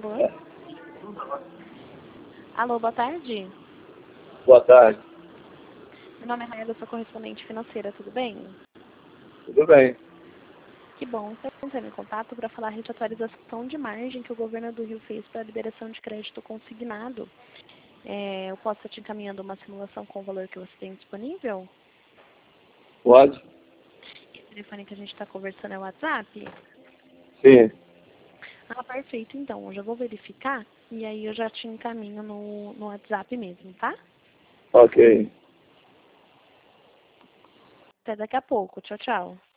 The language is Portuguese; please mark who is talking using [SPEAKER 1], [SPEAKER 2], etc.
[SPEAKER 1] Alô? Alô, boa tarde.
[SPEAKER 2] Boa tarde.
[SPEAKER 1] Meu nome é Raia, eu sou correspondente financeira, tudo bem?
[SPEAKER 2] Tudo bem.
[SPEAKER 1] Que bom, estou entrando em contato para falar de atualização de margem que o governo do Rio fez para a liberação de crédito consignado. Eu posso estar te encaminhando uma simulação com o valor que você tem disponível?
[SPEAKER 2] Pode?
[SPEAKER 1] O telefone que a gente está conversando é o WhatsApp?
[SPEAKER 2] Sim.
[SPEAKER 1] Ah, perfeito, então. Eu já vou verificar e aí eu já te encaminho no WhatsApp mesmo, tá?
[SPEAKER 2] Ok.
[SPEAKER 1] Até daqui a pouco. Tchau, tchau.